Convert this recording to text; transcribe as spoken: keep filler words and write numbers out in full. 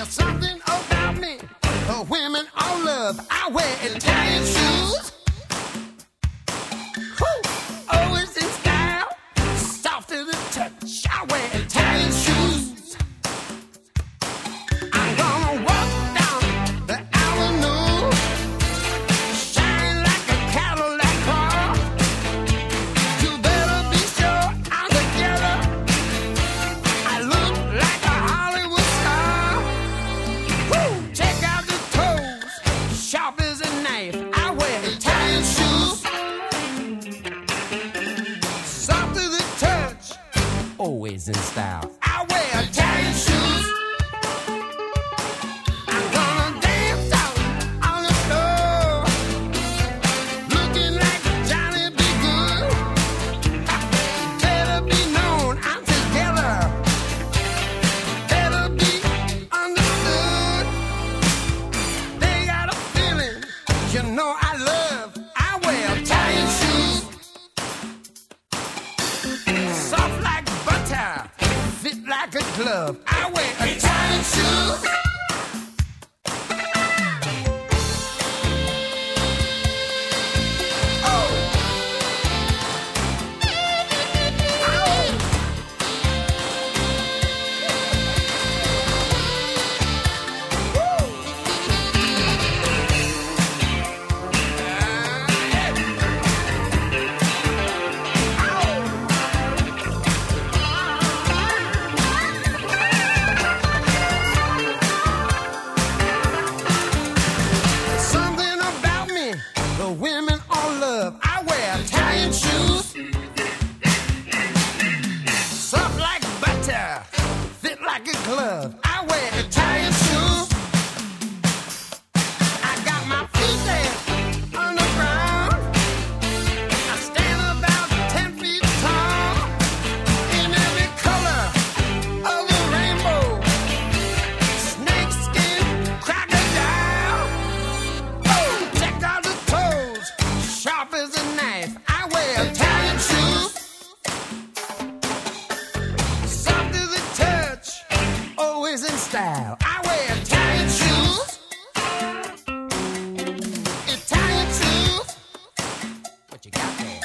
Something about me, the women all love. I wear Italian shoes. Whew. Always in style, soft to the touch. I wear Italian shoes. I'm gonna walk down the avenue, shine like a Cadillac car. You better be sure I'm together. I look like a Hollywood star. Woo! Check out the toes, sharp as a knife. I wear Italian shoes, soft to the touch, always in style. I wear Italian shoes. I'm gonna dance out on the floor, looking like Johnny B. Good. Better be known I'm together. Better be understood. They got a feeling, you know I love. I wear Italian shoes, soft like butter, fit like a glove. I wear Italian shoes. Oh. Ow. Something about me, the women all love. I wear Italian shoes, soft like butter, fit like a glove. I wear Italian shoes. I got my feet there on the ground. I stand about ten feet tall, in every color of the rainbow. Snake skin, crocodile. Oh, check out the toes, sharp as a knife. I wear Italian shoes, soft to the touch, always in style. I wear Italian shoes, Italian shoes. What you got there?